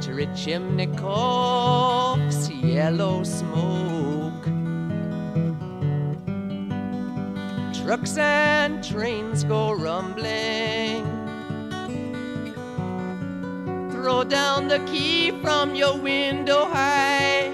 Factory chimney coughs yellow smoke. Trucks and trains go rumbling. Throw down the key from your window high.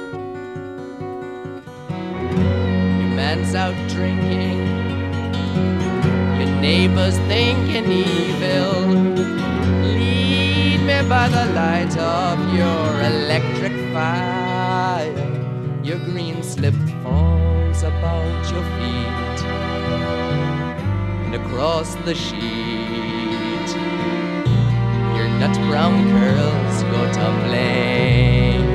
Your man's out drinking. Your neighbor's thinking evil. Lead me by the light of your electric fire. Your green slip falls about your feet and across the sheet. Your nut brown curls go tumbling.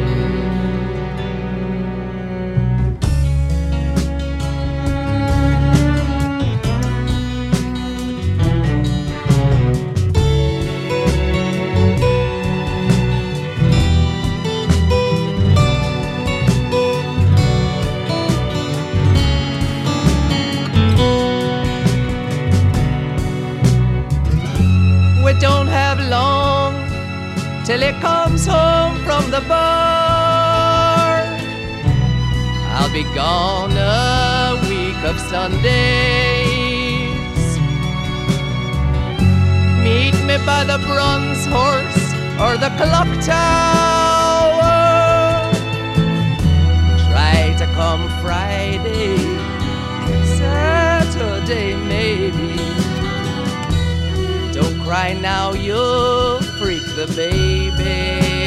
We don't have long till he comes home from the bar. I'll be gone a week of Sundays. Meet me by the bronze horse or the clock tower. Try to come Friday, Saturday maybe. Don't cry now, you'll freak the baby.